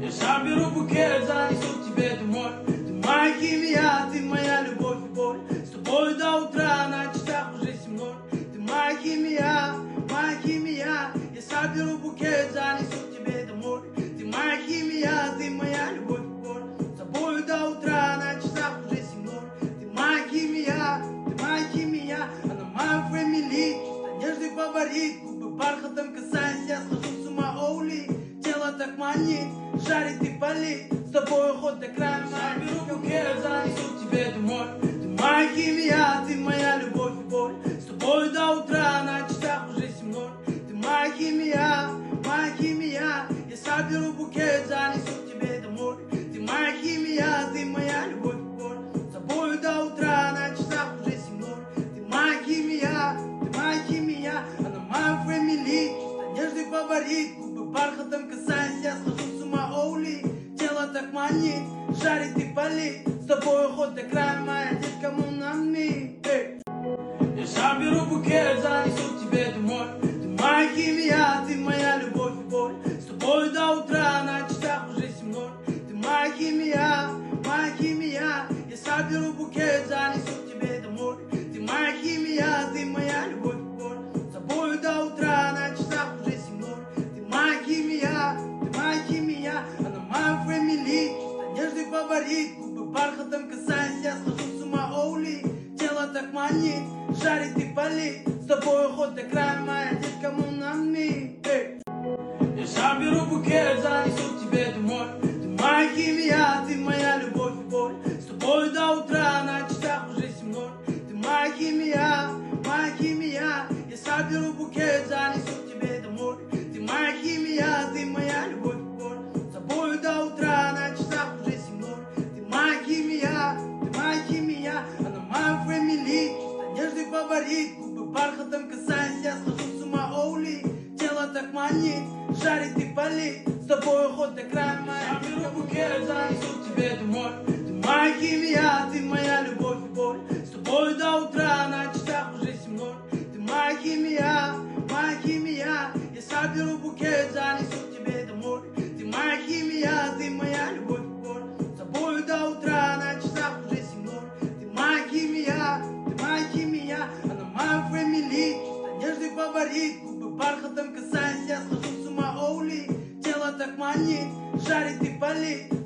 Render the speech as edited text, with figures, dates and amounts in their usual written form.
Я соберу букет, занесу к тебе домой. Ты моя химия, ты моя любовь и боль. С тобой до утра, на часах уже 7:00. Ты моя химия, моя химия. Я соберу букет, занесу к тебе домой. Ты моя химия, ты моя любовь и боль. С тобой до утра, на часах уже 7:00. Ты моя химия, ты моя химия. Она моя фэмили, чисто нежный фаворит. Губы бархатом касаясь, я схожу с ума, оули. Тело так манит, жарит и палит. С тобой уход до края. Соберу букет, занесу к тебе домой. Ты моя химия, ты моя любовь и боль. С тобой до утра, на часах уже 7:00. Ты моя химия, моя химия. Я соберу букет, занесу к тебе домой. Ты моя химия, ты моя любовь и боль. С тобой до утра, на часах уже 7:00. Ты моя химия, ты моя химия. Она моя фэмили, чисто нежный фаворит. Губы бархатом касаясь, я схожу с ума, оули. Тело так манит, жарит и палит. С тобой уход до края, моя детка, монами. Я соберу букет, занесу к тебе домой. Ты моя химия, ты моя любовь и боль. С тобой до утра, на часах уже 7:00. Ты моя химия, моя химия. Я соберу букет, занесу к тебе домой. Ты моя химия, ты моя любовь и боль. С тобой до утра, на часах уже 7:00. Ты моя химия, ты моя химия. Она моя фэмили, чисто нежный фаворит. Губы бархатом касаясь, я схожу с ума, оули. Тело так манит, жарит и палит. С тобой уход до края, моя детка, монами. Я соберу букет, занесу к тебе домой. Ты моя химия, ты моя любовь и боль. С тобой до утра, на часах уже 7:00. Ты моя химия, моя химия. Я соберу букет, занесу к тебе домой. Ты моя химия, ты моя любовь и боль. С тобой до утра, на часах уже 7:00. Ты моя химия, ты моя химия. Она моя фэмили, чисто нежный фаворит. Губы бархатом касаясь, я схожу с ума, оули. Тело так манит, жарит и палит. С тобой уход до края, моя соберу букет, занесу к тебе домой. Ты моя химия, ты моя любовь и боль. С тобой до утра, на часах уже 7:00. Ты моя химия, моя химия. Я соберу букет, занесу к тебе домой. Ты моя химия, ты моя любовь и боль. С тобой до утра, на часах уже 7:00. Ты моя химия, ты моя химия. Она моя фэмили, чисто нежный фаворит. Губы бархатом касаясь, я схожу с ума, оули. Тело так манит, жарит и палит.